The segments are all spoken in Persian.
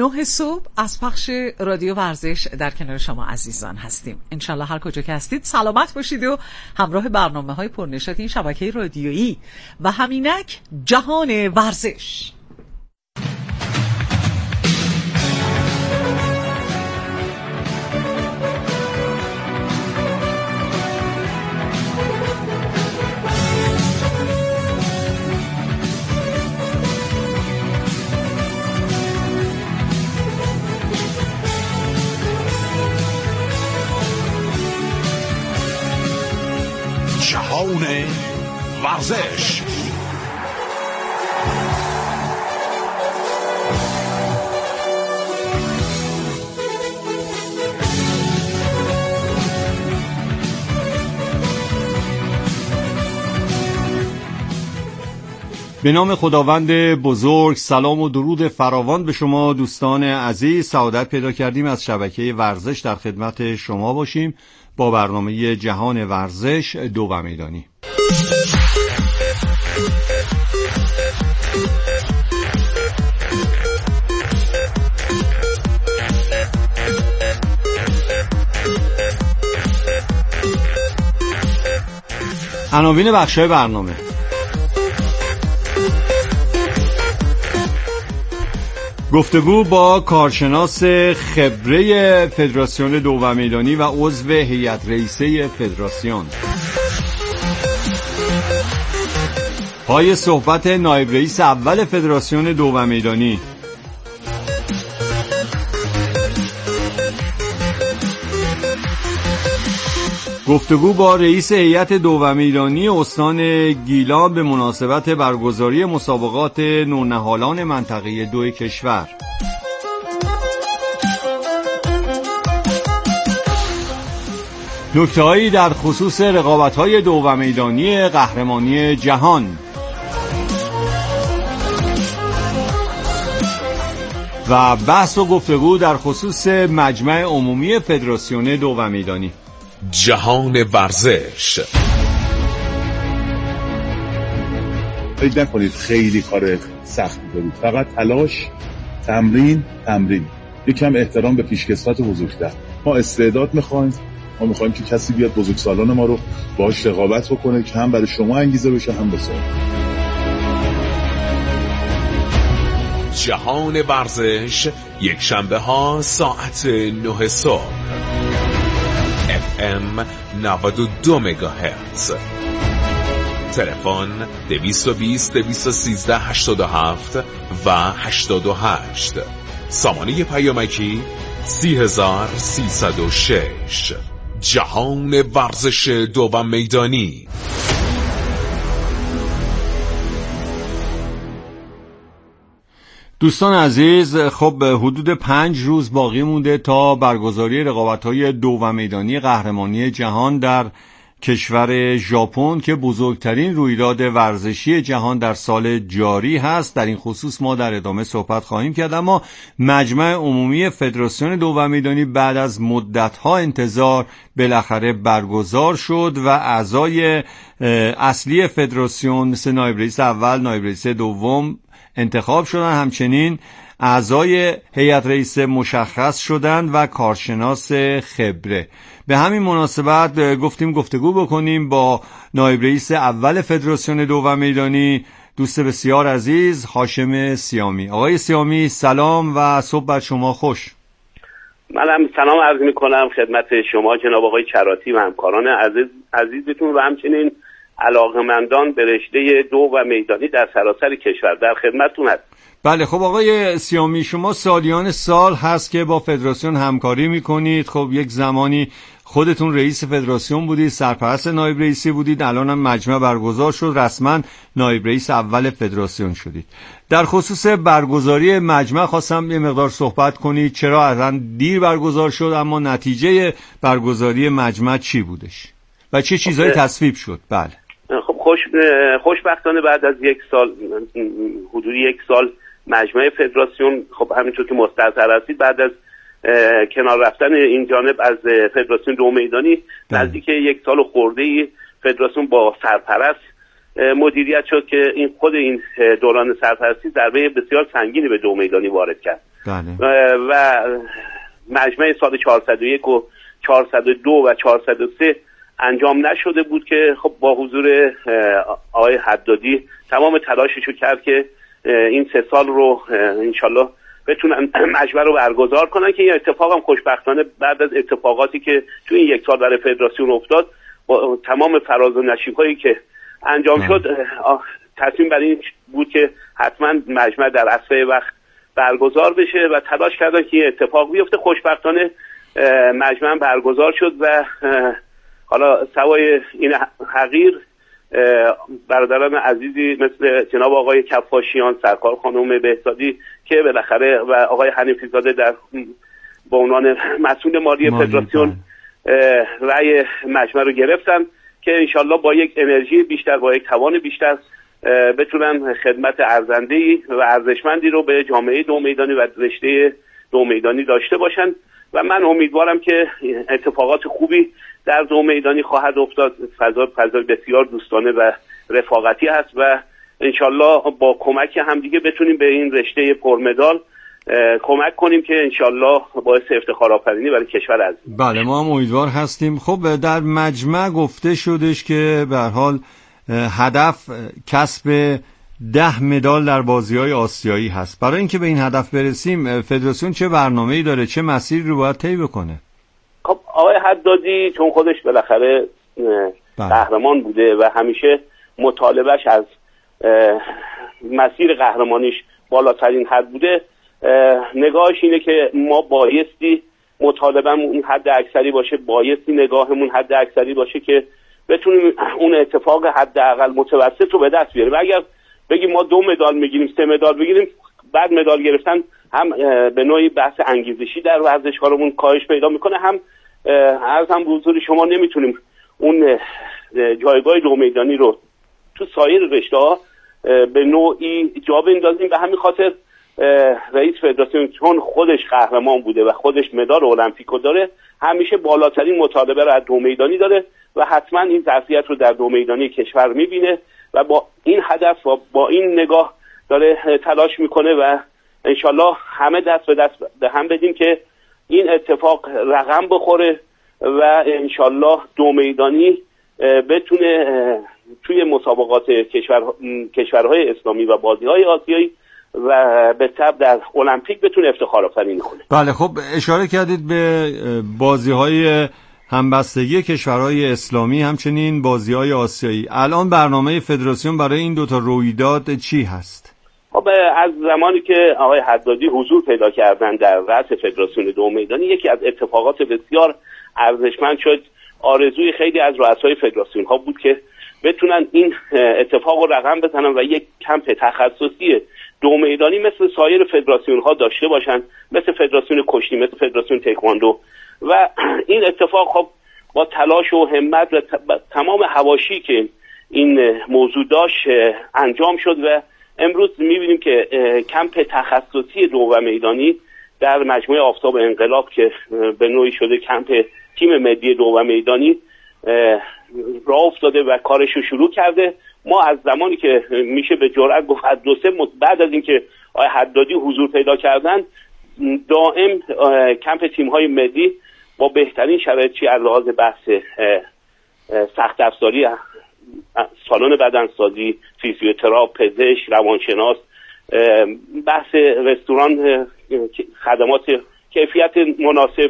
9 صبح از پخش رادیو ورزش در کنار شما عزیزان هستیم. انشالله هر کجا که هستید سلامت باشید و همراه برنامه‌های پرنشاط این شبکه رادیویی و همینک جهان ورزش. جهان ورزش. به نام خداوند بزرگ، سلام و درود فراوان به شما دوستان عزیز. سعادت پیدا کردیم از شبکه ورزش در خدمت شما باشیم با برنامه جهان ورزش دو و میدانی. عناوین بخش‌های برنامه: گفتگو با کارشناس خبره فدراسیون دو و میدانی و عضو هیئت رئیسه فدراسیون، پای صحبت نایب رئیس اول فدراسیون دو و میدانی، گفتگو با رئیس هیئت دو و میدانی استان گیلان به مناسبت برگزاری مسابقات نونهالان منطقه 2 کشور. نکته‌هایی در خصوص رقابت‌های دو و میدانی قهرمانی جهان و بحث و گفتگو در خصوص مجمع عمومی فدراسیون دو و میدانی. جهان ورزش. فکر نکنید خیلی کار سختی دارید، فقط تلاش، تمرین. یکم احترام به پیشکسوت بزرگتر. ما استعداد میخوایم، ما میخوایم که کسی بیاد بزرگسالان ما رو باهاش رقابت بکنه که هم برای شما انگیزه بشه هم بسازه. جهان ورزش یک شنبه ها ساعت 9 صبح FM 92 مگاهرتز. تلفن 220 213 87 و 88. سامانه پیامکی 30306. جهان ورزش دو و میدانی. دوستان عزیز، خب حدود 5 روز باقی مونده تا برگزاری رقابت‌های دو و میدانی قهرمانی جهان در کشور ژاپن که بزرگترین رویداد ورزشی جهان در سال جاری هست. در این خصوص ما در ادامه صحبت خواهیم کرد، اما مجمع عمومی فدراسیون دو و میدانی بعد از مدت‌ها انتظار بالاخره برگزار شد و اعضای اصلی فدراسیون مثل نایب رئیس اول، نایب رئیس دوم انتخاب شدن، همچنین اعضای هیئت رئیس مشخص شدند و کارشناس خبره. به همین مناسبت گفتیم گفتگو بکنیم با نایب رئیس اول فدراسیون دو و میدانی، دوست بسیار عزیز هاشم سیامی. آقای سیامی سلام و صبح بر شما خوش. منم سلام عرض میکنم خدمت شما جناب آقای چراتی و همکاران عزیزتون و همچنین علاقه‌مندان به رشته دو و میدانی در سراسر کشور. در خدمتتون هست. بله، خب آقای سیامی، شما سالیان سال هست که با فدراسیون همکاری میکنید. خب یک زمانی خودتون رئیس فدراسیون بودید، سرپرست نایب رئیسی بودید، الان هم مجمع برگزار شد، رسما نایب رئیس اول فدراسیون شدید. در خصوص برگزاری مجمع خواستم یه مقدار صحبت کنید. چرا اصلا دیر برگزار شد، اما نتیجه برگزاری مجمع چی بودش و چه چیزایی تصویب شد؟ بله. خب خوشبختانه بعد از حدود یک سال مجمع فدراسیون، خب همینطور که مستحضر هستید، بعد از کنار رفتن این جانب از فدراسیون دو میدانی نزدیک یک سال خرده‌ای فدراسیون با سرپرست مدیریت شد که این دوران سرپرستی ضربه بسیار سنگینی به دو میدانی وارد کرد. و مجمع سال 401 و 402 و 403 انجام نشده بود که خب با حضور آقای حدادی تمام تلاششو کرد که این 3 سال رو انشالله بتونن مجمع رو برگزار کنن که این اتفاق هم خوشبختانه بعد از اتفاقاتی که تو این 1 سال برای فدراسیون افتاد با تمام فراز و نشیب‌هایی که انجام شد تصمیم بر این بود که حتما مجمع در اسرع وقت برگزار بشه و تلاش کردن که اتفاق بیفته. خوشبختانه مجمع برگزار شد و حالا سوای این حقیر برادران عزیزی مثل جناب آقای کفاشیان، سرکار خانم بهزادی که بالاخره و آقای حنیفی زاده در به عنوان مسئول مالی فدراسیون رأی مجمع رو گرفتن که انشالله با یک انرژی بیشتر، با یک توان بیشتر بتونن خدمت ارزنده‌ای و ارزشمندی رو به جامعه دو میدانی و رشته دو میدانی داشته باشن و من امیدوارم که اتفاقات خوبی در دو میدانی خواهد افتاد. فضای بسیار دوستانه و رفاقتی هست و انشالله با کمک همدیگه بتونیم به این رشته پرمدال کمک کنیم که انشالله باعث افتخار آفرینی برای کشور عزیز. بله ما هم امیدوار هستیم. خب در مجمع گفته شدش که به هر حال هدف کسب 10 مدال در بازی‌های آسیایی هست. برای اینکه به این هدف برسیم فدراسیون چه برنامه‌ای داره، چه مسیری رو باید طی بکنه؟ خب آقای حدادی چون خودش بالاخره قهرمان بوده و همیشه مطالبهش از مسیر قهرمانیش بالاترین حد بوده، نگاهش اینه که ما بایستی مطالبمون حد اکثری باشه، بایستی نگاهمون حد اکثری باشه که بتونیم اون اتفاق حداقل متوسط رو به دست بیاریم. اگر بگیم ما 2 مدال میگیریم، 3 مدال بگیریم، بعد مدال گرفتن هم به نوعی بحث انگیزشی در ورزشکارمون کاهش پیدا میکنه، هم به حضور شما نمیتونیم اون جایگاه دو میدانی رو تو سایر رشته‌ها به نوعی جا بندازیم. به همین خاطر رئیس فدراسیون چون خودش قهرمان بوده و خودش مدال المپیکو داره، همیشه بالاترین مطالبه رو از دو میدانی داره و حتما این ظرفیت رو در دو میدانی کشور میبینه و با این هدف و با این نگاه داره تلاش میکنه و انشالله همه دست به دست به هم بدیم که این اتفاق رقم بخوره و انشالله دو میدانی بتونه توی مسابقات کشورهای اسلامی و بازی‌های آسیایی و به تبع در المپیک بتونه افتخار آفرینی کنه. بله خب اشاره کردید به بازی‌های همبستگی کشورهای اسلامی همچنین بازی‌های آسیایی. الان برنامه فدراسیون برای این 2 تا رویداد چی هست؟ خب از زمانی که آقای حدادی حضور پیدا کردن در رأس فدراسیون دو میدانی، یکی از اتفاقات بسیار ارزشمند شد. آرزوی خیلی از رؤسای فدراسیون ها بود که بتونن این اتفاق رو رقم بزنن و یک کمپ تخصصی دو میدانی مثل سایر فدراسیون ها داشته باشن، مثل فدراسیون کشتی، مثل فدراسیون تکواندو. و این اتفاق خب با تلاش و همت و تمام حواشی که این موضوع داشت انجام شد و امروز می‌بینیم که کمپ تخصصی دو و میدانی در مجموعه آفتاب انقلاب که به نوعی شده کمپ تیم ملی دو و میدانی راه افتاده و کارش رو شروع کرده. ما از زمانی که میشه به جرئت گفت از 2-3 بعد از اینکه آقای حدادی حضور پیدا کردن، دائم کمپ تیم‌های ملی با بهترین شرایط چی از لحاظ بحث سخت افزاری، سالن بدنسازی، فیزیوتراپ، پزشک، روانشناس، بحث رستوران، خدمات کیفیت مناسب،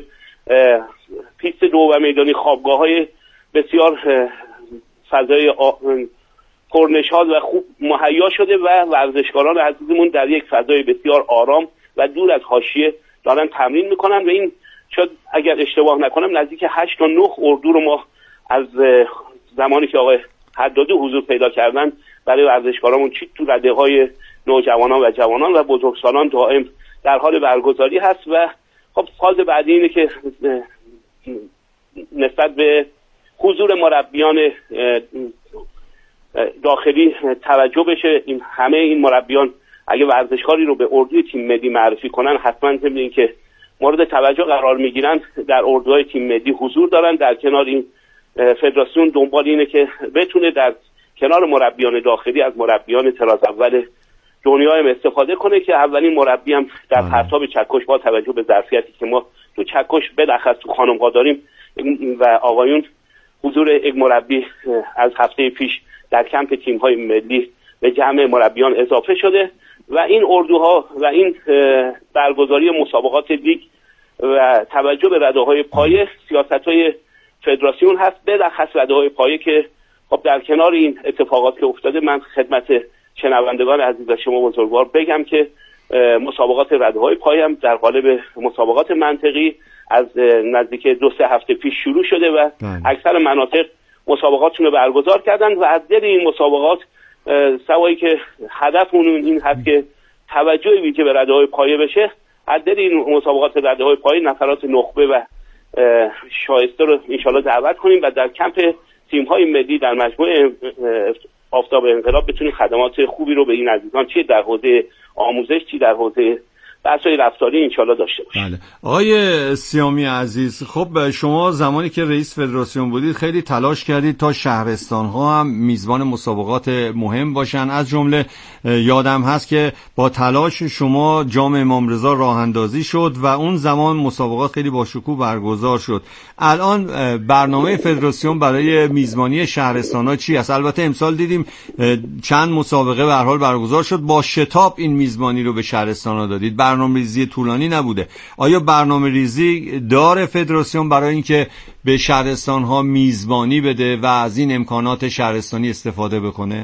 پیست دو و میدانی، خوابگاه‌های بسیار فضای پرنشاط و خوب مهیا شده و ورزشکاران عزیزمون در یک فضای بسیار آرام و دور از حاشیه دارن تمرین میکنن و این شاید اگر اشتباه نکنم نزدیک 8 تا 9 اردو رو ما از زمانی که آقای حدادی حضور پیدا کردن برای ورزشکارامون چی تو رده‌های نوجوانان و جوانان و بزرگسالان دائم در حال برگزاری هست. و خب فاز بعدی اینه که نسبت به حضور مربیان داخلی توجه بشه. همه این مربیان اگه ورزشکاری رو به اردوی تیم ملی معرفی کنن حتما ضمن اینکه مورد توجه قرار میگیرن در اردوهای تیم ملی حضور دارن. در کنار این فدراسیون دنبال اینه که بتونه در کنار مربیان داخلی از مربیان تراز اول دنیایم استفاده کنه که اولین مربی هم در پرتاب چکش با توجه به ظرفیتی که ما تو چکش بالاخص تو خانم‌ها داریم و آقایون، حضور یک مربی از هفته پیش در کمپ تیم‌های ملی به جمع مربیان اضافه شده و این اردوها و این برگزاری مسابقات لیگ و توجه به رده‌های پایه سیاست‌های فدراسیون هست، بالاخص رده‌های پایه که خب در کنار این اتفاقات که افتاده، من خدمت شنوندگان عزیز و شما بزرگوار بگم که مسابقات رده‌های پایه هم در قالب مسابقات منطقی از نزدیک 2-3 هفته پیش شروع شده و اکثر مناطق مسابقاتشون رو برگزار کردن و از دل این مسابقات سوایی که هدفمون این هست که توجه ویژه به رده‌های پایه بشه، از دل این مسابقات رده‌های پایه نفرات نخبه و شایسته رو انشالله دعوت کنیم و در کمپ تیم‌های ملی در مجموعه آفتاب انقلاب بتونیم خدمات خوبی رو به این عزیزان چه در حوزه آموزش چه در حوزه بحث‌های رفتاری انشالله داشته باشیم. بله. آقای سیامی عزیز، خب شما زمانی که رئیس فدراسیون بودید خیلی تلاش کردید تا شهرستان‌ها هم میزبان مسابقات مهم باشن. از جمله یادم هست که با تلاش شما جام امام رضا راه اندازی شد و اون زمان مسابقات خیلی با شکوه برگزار شد. الان برنامه فدراسیون برای میزبانی شهرستان‌ها چی است؟ البته امسال دیدیم چند مسابقه به هر حال برگزار شد، با شتاب این میزبانی رو به شهرستان‌ها دادید. برنامه‌ریزی طولانی نبوده. آیا برنامه‌ریزی داره فدراسیون برای اینکه به شهرستان‌ها میزبانی بده و از این امکانات شهرستانی استفاده بکنه؟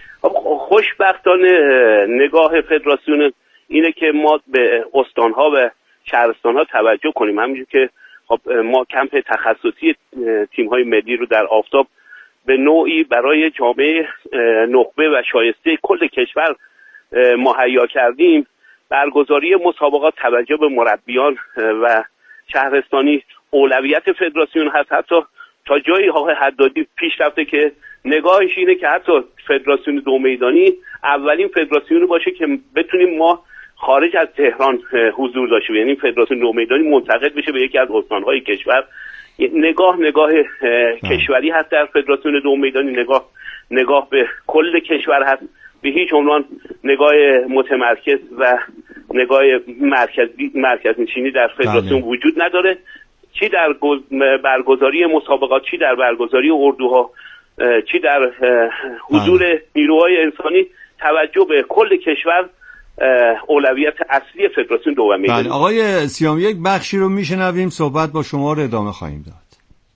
خوشبختانه نگاه فدراسیون اینه که ما به استان‌ها و شهرستان‌ها توجه کنیم. همینجور که خب ما کمپ تخصصی تیم‌های ملی رو در آفتاب به نوعی برای جامعه نخبه و شایسته کل کشور مهیا کردیم، برگزاری مسابقات توجه به مربیان و شهرستانی اولویت فدراسیون هست. حتی تا جایی آقای حدادی پیش رفته که نگاهش اینه که حتی فدراسیون دو میدانی اولین فدراسیونی باشه که بتونیم ما خارج از تهران حضور داشته، یعنی فدراسیون دو میدانی منتقل بشه به یکی از استان‌های کشور. نگاه کشوری هست در فدراسیون دو میدانی، نگاه به کل کشور هست، به هیچ عنوان نگاه متمرکز و نگاه مرکز نشینی در فدراسیون وجود نداره. چی در برگزاری مسابقات، چی در برگزاری اردوها، چی در حضور نیروهای انسانی، توجه به کل کشور اولویت اصلی فدراسیون دو میدانی. بله آقای سیامی، یک بخشی رو میشنویم، صحبت با شما رو ادامه خواهیم داد.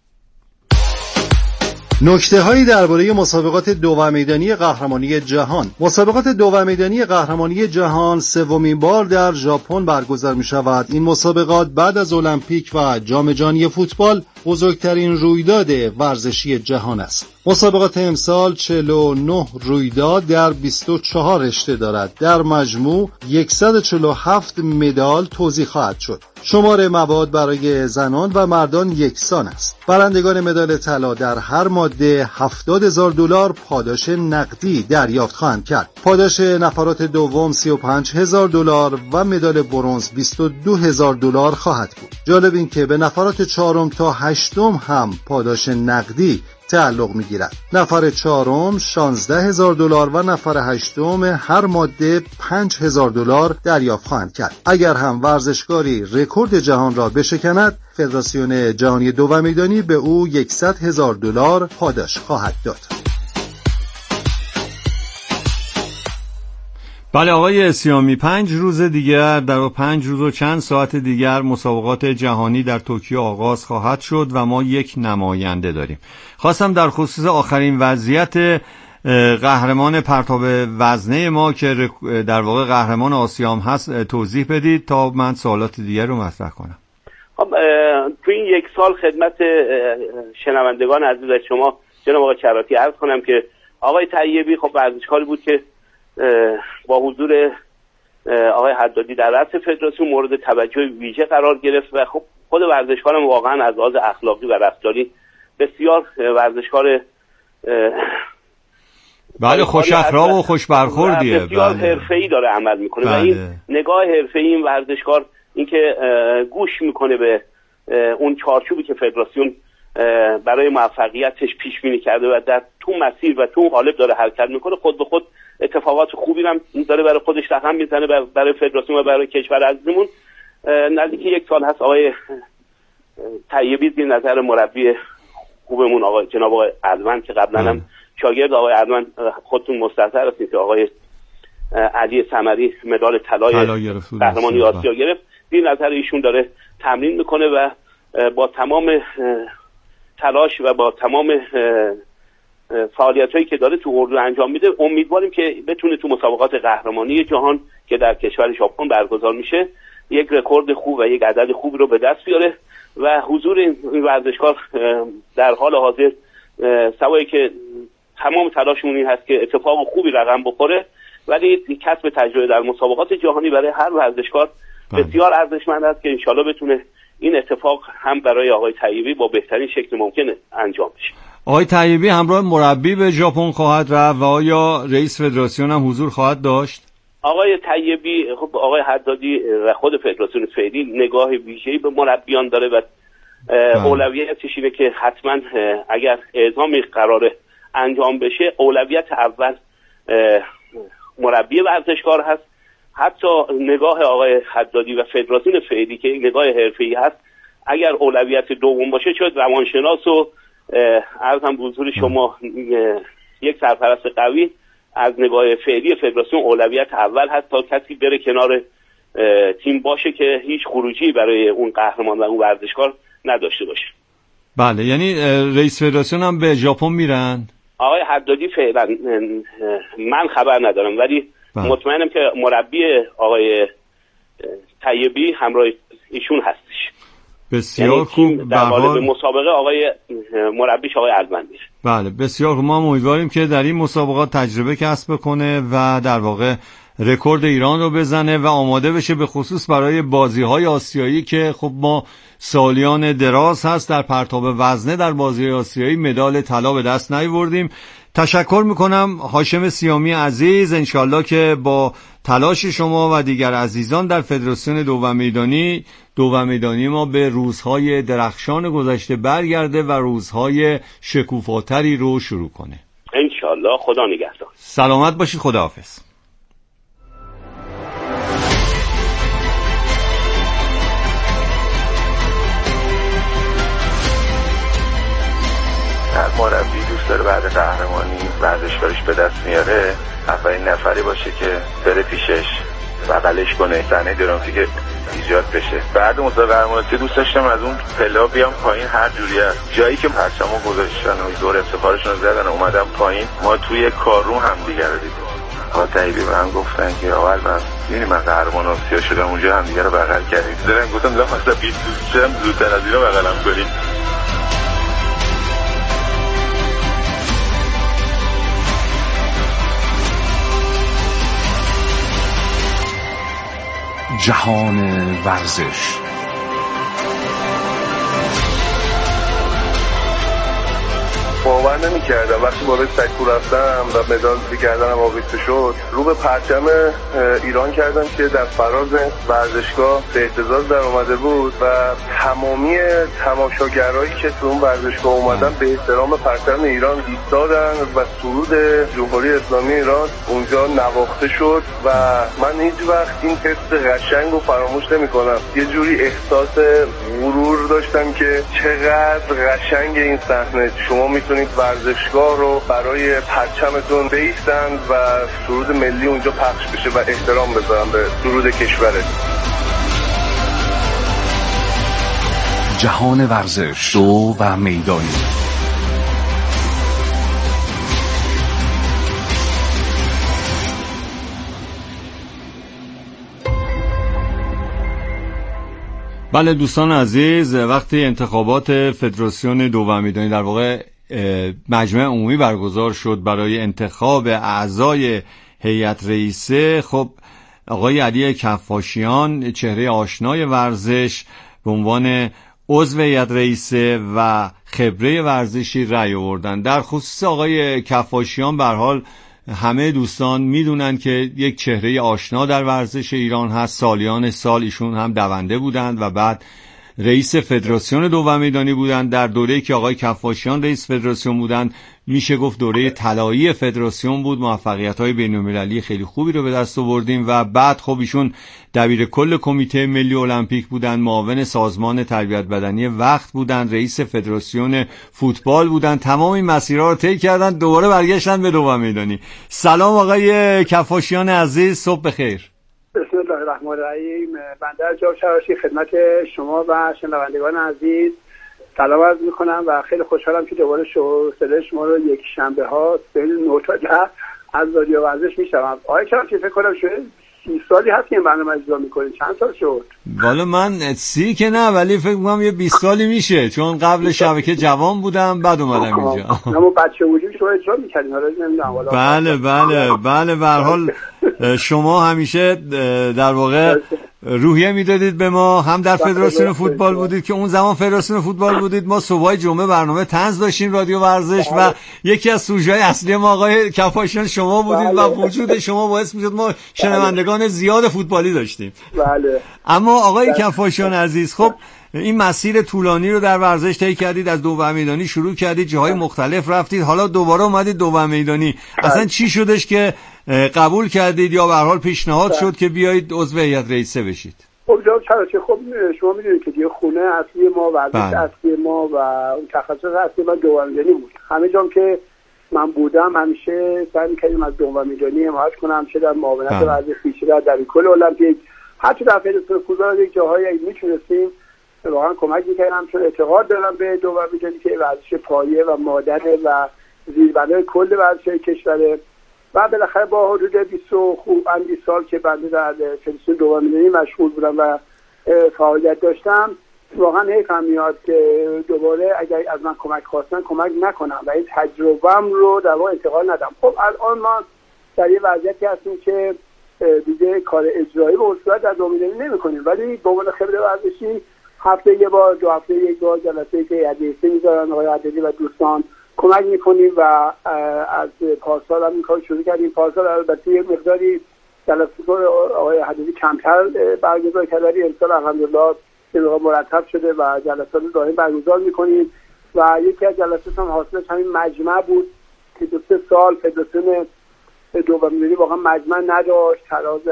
نکته‌هایی درباره مسابقات دو میدانی قهرمانی جهان. مسابقات دو میدانی قهرمانی جهان سومین بار در ژاپن برگزار می‌شود. این مسابقات بعد از المپیک و جام جهانی فوتبال بزرگترین رویداد ورزشی جهان است. مسابقات امسال 49 رویداد در 24 رشته دارد. در مجموع 147 مدال توزیع خواهد شد. شمار مواد برای زنان و مردان یکسان است. برندگان مدال طلا در هر ماده $70,000 پاداش نقدی دریافت خواهند کرد. پاداش نفرات دوم $35,000 و مدال برنز $22,000 خواهد بود. جالب این که به نفرات چهارم تا هشتم هم پاداش نقدی تعلق می‌گیرد. نفر چهارم $16,000 و نفر هشتم هر ماده $5,000 دریافت خواهند کرد. اگر هم ورزشکاری رکورد جهان را بشکند، فدراسیون جهانی دو میدانی به او $100,000 پاداش خواهد داد. بله آقای سیامی، 5 روز دیگر، در 5 روز و چند ساعت دیگر مسابقات جهانی در توکیو آغاز خواهد شد و ما یک نماینده داریم. خواستم در خصوص آخرین وضعیت قهرمان پرتاب وزنه ما که در واقع قهرمان آسیا هم هست توضیح بدید تا من سوالات دیگر رو مطرح کنم. خب تو این یک سال خدمت شنوندگان عزیز شما جناب آقای چراتی عرض کنم که آقای طیبی خب ورزشکاری بود که با حضور آقای حدادی در رأس فدراسیون مورد توجه ویژه قرار گرفت و خب خود ورزشکارم واقعا از لحاظ اخلاقی و رفتاری بسیار ورزشکار بله خوش اخلاق و خوش برخوردیه، بسیار حرفه‌ای داره عمل میکنه و این نگاه حرفه‌ای این ورزشکار اینکه گوش میکنه به اون چارچوبی که فدراسیون برای موفقیتش پیش بینی کرده و در تو مسیر و تو قالب داره حرکت میکنه، خود به خود اتفاقات خوبی هم داره برای خودش رقم میزنه برای فدراسیون و برای کشور عزیزمون. نزدیک 1 سال هست آقای طیبی زیر نظر مربی خوبمون آقای جناب آقای اردوان که قبلا هم شاگرد آقای اردوان خودتون مستحضر هستید که آقای علی ثمری مدال طلای قهرمانی آسیا گرفت، زیر نظر ایشون داره تمرین میکنه و با تمام تلاش و با تمام فعالیتایی که داره تو اردو انجام میده امیدواریم که بتونه تو مسابقات قهرمانی جهان که در کشور ژاپن برگزار میشه یک رکورد خوب و یک عدد خوبی رو به دست بیاره و حضور این ورزشکار در حال حاضر سوایی که تمام تلاشمون این هست که اتفاق خوبی رقم بخوره، ولی کسب تجربه در مسابقات جهانی برای هر ورزشکار بسیار ارزشمند است که انشالله بتونه این اتفاق هم برای آقای طیبی با بهترین شکل ممکن انجام بشه. آقای طیبی همراه مربی به ژاپن خواهد رفت و آیا رئیس فدراسیون هم حضور خواهد داشت؟ آقای طیبی خب آقای حدادی و خود فدراسیون فعلی نگاه ویژه‌ای به مربیان داره و اولویتش اینه که حتما اگر اعزامی قراره انجام بشه اولویت اول مربی ورزشکار هست. حتی نگاه آقای حدادی و فدراسیون فعلی که نگاه حرفه‌ای هست اگر اولویت دوم باشه شاید روانشناس و عرضم به حضور شما یک سرپرست قوی از نگاه فعلی فدراسیون اولویت اول هست تا کسی بره کنار تیم باشه که هیچ خروجی برای اون قهرمان و اون ورزشکار نداشته باشه. بله، یعنی رئیس فدراسیون هم به ژاپن میرن؟ آقای حدادی فعلا من خبر ندارم، ولی مطمئنم که مربی آقای طیبی همراه ایشون هستش. بسیار خوب. در مورد مسابقه آقای مربیش آقای اردوان میره. بله بسیار خوب. ما امیدواریم که در این مسابقات تجربه کسب کنه و در واقع رکورد ایران رو بزنه و آماده بشه به خصوص برای بازی‌های آسیایی که خب ما سالیان دراز هست در پرتاب وزنه در بازی‌های آسیایی مدال طلا به دست نیاوردیم. تشکر میکنم هاشم سیامی عزیز، انشالله که با تلاش شما و دیگر عزیزان در فدراسیون دو میدانی ما به روزهای درخشان گذشته برگرده و روزهای شکوفاتری رو شروع کنه انشالله. خدا نگهدار. سلامت باشید. خداحافظ. مربی دوست داره بعد قهرمانی ورزشکارش به دست میاره اولین نفری باشه که بره پیشش بغلش کنه، صحنه دراماتیک ایجاد بشه. بعد مسابقه قهرمانی دوست داشتم از اون پلا بیام پایین، هر جوری است جایی که پرچمو گذاشتن و دور افتخارشون زدن اومدم پایین، ما توی کارروم هم دیگه رو دیدیم. آقا طیبی به من گفتن که اول من قهرمان آسیا شدم، اونجا هم دیگه رو بغل کردیم. دارن گفتم لا مثلا 20 شدم زودتر از اینا بغلم کنیم. جهان ورزش. باور نمی‌کردم وقتی بالای سکو رفتم و مدال گردنم آویخته شد، رو به پرچم ایران کردم که در فراز ورزشگاه به اهتزاز در اومده بود و تمامی تماشاگرایی که تو اون ورزشگاه اومدن به احترام پرچم ایران ایستادن و سرود جمهوری اسلامی ایران اونجا نواخته شد و من هیچ وقت این حس قشنگ رو فراموش نمی‌کنم. یه جوری احساس غرور داشتم که چقدر قشنگ این صحنه. شما میتونید ورزشگاه رو برای پرچمتون بایستند و سرود ملی اونجا پخش بشه و احترام بذارن به سرود کشورت. جهان ورزش دو و میدانی. بله دوستان عزیز، وقتی انتخابات فدراسیون دو و میدانی در واقع مجمع عمومی برگزار شد برای انتخاب اعضای هیئت رئیسه، خب آقای علی کفاشیان چهره آشنای ورزش به عنوان عضو هیئت رئیسه و خبره ورزشی رأی آوردن. در خصوص آقای کفاشیان به هر حال همه دوستان میدونن که یک چهره آشنا در ورزش ایران هست. سالیان سال ایشون هم دونده بودند و بعد رئیس فدراسیون دوم میدانی بودن. در دوره‌ای که آقای کفاشیان رئیس فدراسیون بودن میشه گفت دوره طلایی فدراسیون بود. موفقیت‌های بین‌المللی خیلی خوبی رو به دست آوردیم و بعد خب ایشون دبیر کل کمیته ملی المپیک بودن، معاون سازمان تربیت بدنی وقت بودن، رئیس فدراسیون فوتبال بودن. تمام این مسیرها رو طی کردن، دوباره برگشتن به دوم میدانی. سلام آقای کفاشیان عزیز، صبح بخیر. بسم الله الرحمن الرحیم. بنده جناب شراشی خدمت شما و شنوندگان عزیز سلام عرض میکنم و خیلی خوشحالم که دوباره صدای شما رو یک شنبه ها بین 9 تا 10 از رادیو ورزش میشنوم. آقای شراشی فکر کنم شده 30 سالی هست که این برنامه اجرا میکنید. چند سال شد؟ والا من 30 که نه، ولی فکر میکنم یه 20 سالی میشه، چون قبل شبکه جوان بودم بعد اومدم اینجا. ما بچه بودیم شما اجرا میکردیم، حالا نمیدونم. بله به هر حال شما همیشه در واقع روحیه میدادید به ما، هم در فدراسیون فوتبال بودید که اون زمان فدراسیون فوتبال بودید. ما صبحای جمعه برنامه طنز داشتیم رادیو ورزش و یکی از سوژه‌های اصلی ما آقای کفاشیان شما بودید و وجود شما باعث میشد ما شنوندگان زیاد فوتبالی داشتیم. بله. اما آقای کفاشیان عزیز، خب این مسیر طولانی رو در ورزش طی کردید، از دوم میدانی شروع کردید، جاهای مختلف رفتید، حالا دوباره اومدید دوم میدانی. اصلا چی شدش که قبول کردید یا به هر حال پیشنهاد شد که بیایید عضو هیئت رئیسه بشید؟ خب جناب شراشی، خب شما میدونید که دیگه خونه اصلی ما، ورزش اصلی ما و اون تخصص اصلی ما دوم میدانی بود. همه جام که من بودم همیشه سعی می‌کردیم از دوم میدانی حمایت کنم، چه در معاونت ورزشی، چه در کل المپیک، حتی در فدراسیون فوتبال یک جاهایی میتونستیم واقعا کمک می‌کردم، چون اعتقاد دارم به دوم میدانی که ورزش پایه و مادر و زیربنای کل ورزش کشور. و بالاخره با حدود 20 سال که بنده در فدراسیون دوم میدانی مشغول بودم و فعالیت داشتم، واقعا حیفم میاد که دوباره اگر از من کمک خواستن کمک نکنم و این تجربه‌ام رو در واقع انتقال ندم. خب الان ما در یه وضعیتی هستیم که دیگه کار اجرایی به اصطلاح در دوم میدانی نمی‌کنیم، ولی به عنوان خبره ورزشی هفته یه بار، 2 هفته یک بار جلسه‌ای که حدیثی می‌ذارن آقای عدلی و دوستان کمک میکنیم و از پارسال هم این کار شروع کردیم. پارسال البته یه مقداری جلسات آقای حدیدی کمتر برگزار کرد، ولی امسال الحمدلله مرتب شده و جلسات دائم برگزار میکنیم و یکی از جلسات هم حاصلش همین مجمع بود که 2-3 سال فدراسیون دوم میدانی واقعا مجمع نداشت،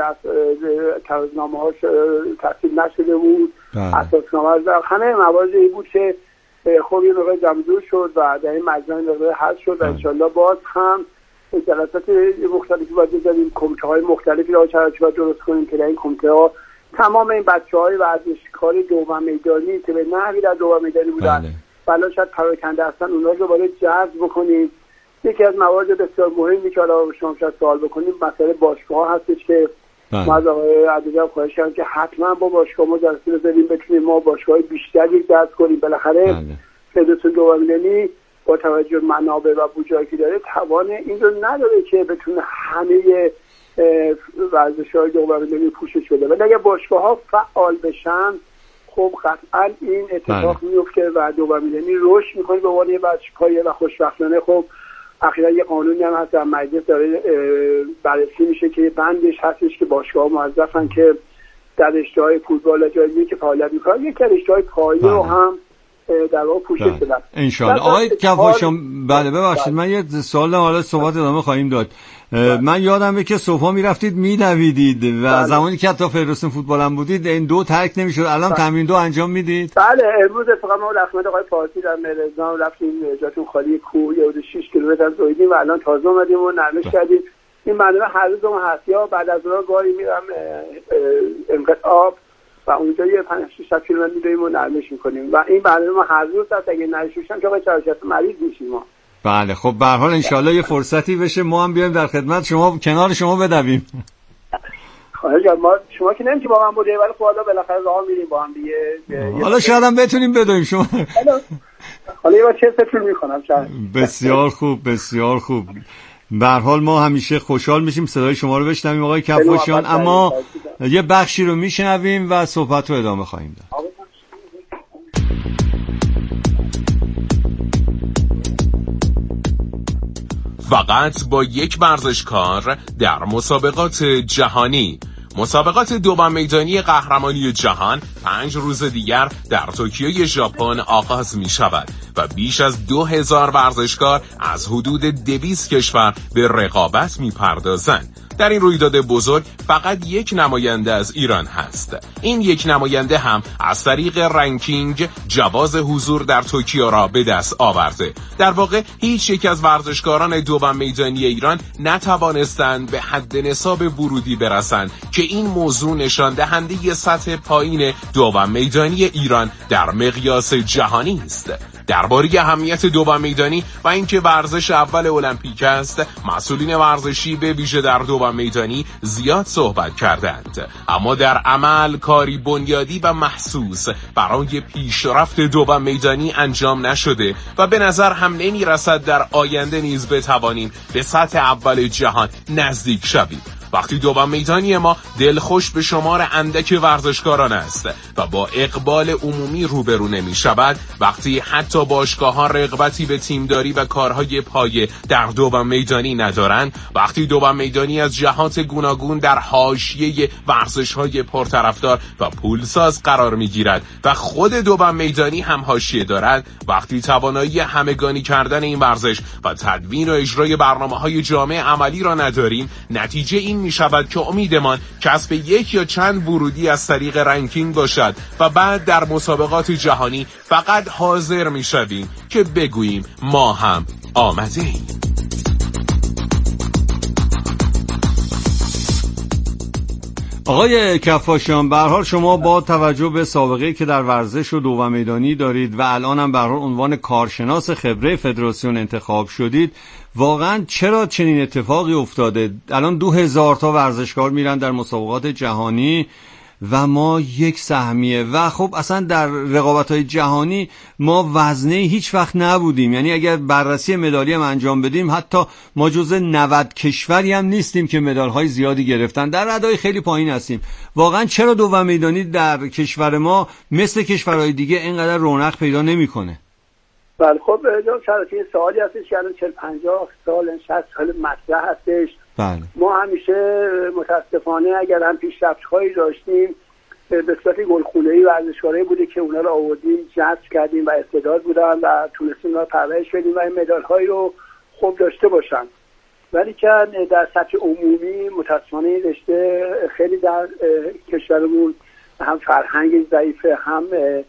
ترازنامه‌هاش تصویب نشده بود، اساسنامه همه مواردی بود که خب یه مقدار جمع‌جور شد و در این مجمع مقدار حل شد و انشالله باز هم جلسات مختلفی باید بذاریم، کمیته‌های مختلفی را باید درست کنیم که در این کمیته‌ها تمام این بچه‌های ورزشکار دوم میدانی که به نحوی در دوم میدانی بودن بلا شاید پراکنده هستن اونها رو باید جذب بکنیم. یکی از موارد بسیار مهمی که حالا شما شاید سوال بکنیم مسئله باشگاه هستش که ما از آقای عدلی‌ها خواهش کردیم که حتما با باشگاه ما جلسه بذاریم بتونیم ما باشگاه‌های بیشتری جذب کنیم. بالاخره فدراسیون دوم میدانی با توجه منابع و بودجه‌ای که داره توان این رو نداره که بتونه همه ورزش‌های دوم میدانی پوشش بده، ولی اگه باشگاه‌ها فعال بشن خب قطعا این اتفاق میفته و دوم میدانی رشد می‌کنه به عنوان ورزشگاه و خوشبختانه خب اخیراً یه قانونی هم هست در مجلس داره بررسی میشه که بندش هستش که باشگاه‌ها موظفن که در رشته‌های فوتبال و جایی که فعالیت می‌کنن یک رشته‌های پایه رو هم در واقع پوشش بدن ان شاء الله. آقای کفاشیان بله ببخشید من یه سوال حالا صحبت ادامه خواهیم داد. من یادمه که صبحا میرفتید میدویدید و زمانی که حتی فدراسیون فوتبال هم بودید این دو ترک نمیشد. الان تمرین 2 انجام میدید؟ بله امروز اتفاقا ما رحمت آقای فارسی در مهرزان رفتیم جاتون خالی کوه یه 6 کیلومتر از دویدیم و الان تازه اومدیم و نرمش کردیم. این برنامه هر روز ما هست، یا بعد از اون گاهی میرم انقطاب و اونجا یه 5-6 کیلومتر میدویم و نرمش میکنیم و این برنامه ما هر روز هست. اگه نرمشم که آقای چارچت مریض میشیم ما. بله خب به هر حال ان شاء الله یه فرصتی بشه ما هم بیایم در خدمت شما کنار شما بدویم. خواهش ما شما که نمی‌تونید با من بودید ولی خب حالا بالاخره راه میریم با هم دیگه. حالا شاید هم بتونیم بدویم شما. حالا یه بار چه فکر می‌کنم شاید. بسیار خوب بسیار خوب. به هر حال ما همیشه خوشحال میشیم صدای شما رو بشنویم آقای کفاشیان، اما یه بخشی رو میشنویم و صحبت رو ادامه خواهیم داد. فقط با یک ورزشکار در مسابقات جهانی. مسابقات دوم میدانی قهرمانی جهان 5 روز دیگر در توکیو ژاپن آغاز می شود و بیش از 2000 ورزشکار از حدود 200 کشور به رقابت می پردازند. در این رویداد بزرگ فقط یک نماینده از ایران هست. این یک نماینده هم از طریق رنکینگ جواز حضور در توکیو را به دست آورده. در واقع هیچ یک از ورزشکاران دوم میدانی ایران نتوانستند به حد نصاب ورودی برسند که این موضوع نشان دهنده سطح پایین دوم میدانی ایران در مقیاس جهانی است. درباره اهمیت دوم میدانی و اینکه ورزش اول المپیک است، مسئولین ورزشی به ویژه در دوم میدانی زیاد صحبت کردند، اما در عمل کاری بنیادی و محسوس برای پیشرفت دوم میدانی انجام نشده و به نظر هم نمی رسد در آینده نیز بتوانیم به سطح اول جهان نزدیک شویم. وقتی دوم میدانی ما دلخوش به شمار اندک ورزشکاران است و با اقبال عمومی روبرو نمی شود، وقتی حتی باشگاه‌ها رغبتی به تیمداری و کارهای پایه در دوم میدانی ندارند، وقتی دوم میدانی از جهات گوناگون در حاشیه ورزش‌های پرطرفدار و پولساز قرار می‌گیرد و خود دوم میدانی هم حاشیه دارد، وقتی توانایی همگانی کردن این ورزش و تدوین و اجرای برنامه‌های جامع عملی را نداریم، نتیجه این می شود که امیدمان کسب یک یا چند ورودی از طریق رنکینگ باشد و بعد در مسابقات جهانی فقط حاضر می شویم که بگوییم ما هم آمده ایم. آقای کفاشیان، به هر حال شما با توجه به سابقه‌ای که در ورزش و دوم میدانی دارید و الان هم به هر حال عنوان کارشناس خبره فدراسیون انتخاب شدید، واقعا چرا چنین اتفاقی افتاده؟ الان 2000 تا ورزشکار میرن در مسابقات جهانی و ما یک سهمیه و خب اصلا در رقابت‌های جهانی ما وزنه هیچ وقت نبودیم. یعنی اگر بررسی مدالی هم انجام بدیم حتی ما جزو 90 کشوری هم نیستیم که مدال‌های زیادی گرفتن، در ردای خیلی پایین هستیم. واقعا چرا دوم میدانی در کشور ما مثل کشورهای دیگه اینقدر رونق پیدا نمی‌کنه؟ بله خب این سوالی هستش که الان 40-50 سال 60 سال مطرح هستش. بله. ما همیشه متاسفانه اگر هم پیشرفت‌هایی داشتیم به صورت گلخونه‌ای ورزشکارایی بوده که اونا رو آوردیم، جذب کردیم و استعداد بودن و تونستیم اونا رو پرورش بدیم و این مدال‌هایی رو خوب داشته باشن. ولی که در سطح عمومی متاسفانه این رشته خیلی در کشورمون هم فرهنگ ضعیفه، هم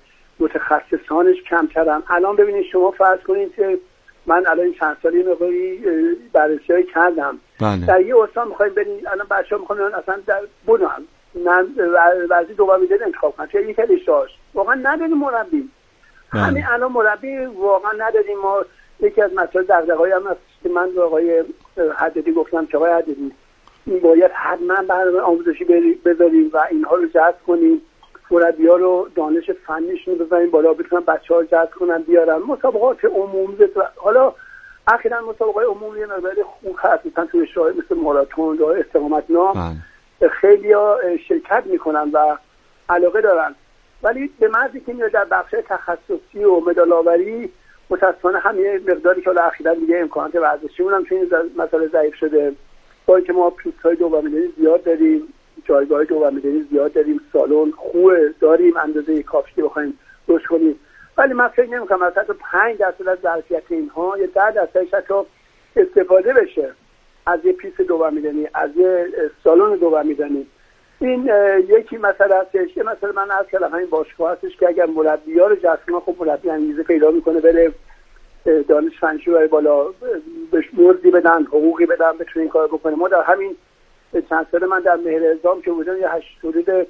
متخصصانش کمترن. الان ببینید شما فرض کنید که من الان چند سالی مقداری بررسی‌های کردم. بله. در یه استان می‌خوایم بریم، الان بچه‌ها می‌خوان اصلا در بنوان من ورزش دوم میدان انتخاب کنم چه یک اشتهاش واقعا نداریم مربی. همین الان مربی واقعا نداریم. ما یکی از مسائل دغدغه‌ای هم هست که من به آقای حدادی گفتم که آقای حدادی این باید حتما برنامه آموزشی بذاریم و اینها رو جذب کنیم، مربی‌ها رو دانش فنیشون رو بزنیم بالا، بتونن بچه‌ها جذب کنن بیارن. مسابقات عمومی حالا اخیراً مسابقات عمومی مقدار خوب هست، مثلا توی شاهد مثل ماراتون و استقامت نام خیلی‌ها شرکت میکنن و علاقه دارن، ولی به محضی که میاد در بخش تخصصی و مدال‌آوری متأسفانه همین مقداری که اخیراً دیگه امکانات ورزشیمون هم چنین مسئله ضعیف شده. با اینکه ما پیست‌های دوم میدانی زیاد داریم، جایگاه دوم میدانی زیاد داریم، سالن خوب داریم اندازه کافی که بخوایم روش کنیم، ولی من فکر نمی‌کنم مثلا 5% از ظرفیت اینها یا 10% حتی استفاده بشه از یه پیست دوم میدانی، از یه سالن دوم میدانی. این یکی مسئله هستش. یه مسئله من عرض کردم همین باشگاه هستش که اگر مربی‌ها رو جذب کنه، خب مربی انگیزه پیدا میکنه بره دانش فنیشو برای بالا بهش مرزی بدن، حقوقی بدن، بتونه این کار بکنه. ما در همین چند سال من در مهرزام که بودم یه 8 حدود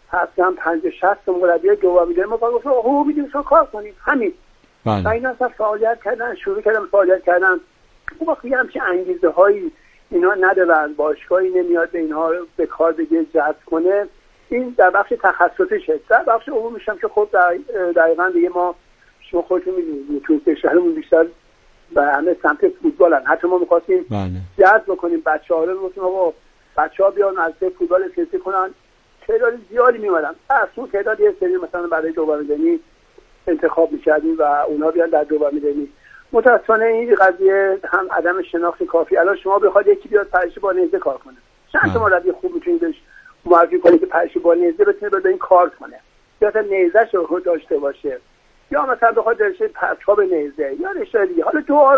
50-60 مربی دوم میدانی ما گفتم حقوق میدیم شما کار کنید همین. و اینا اصلا فعالیت کردن، شروع کردن فعالیت کردن. خب وقتی همچین انگیزه هایی اینا ندارن، باشگاهی نمیاد به اینها به کار بگیره جذب کنه، این در بخش تخصصیشه. در بخش عمومیش هم که خب دقیقاً دیگه ما شما خودتون میدونید تو کشورمون بیشتر به همه سمت فوتبالن. حتی ما می‌خواستیم جذب بکنیم بچه‌ها رو، گفتیم آقا بچه‌ها بیان از فوتبال استفاده کنن، تعداد زیادی میومدن. اصلا تعداد یه سری مثلا برای دوم میدانی انتخاب می‌کردیم و اونها بیان در دوم میدانی. متأسفانه این قضیه هم عدم شناخت کافی. الان شما بخواد یکی بیاد پرش با نیزه کار کنه، چند تا مربی خوب میتونید بهش معرفی کنید که پرش با نیزه بتونه بده این کار کنه. خصوصیت نیزه‌ش رو داشته باشه، یا مثلا بخواد رشته پرتاب نیزه یا رشته دیگه. حالا تو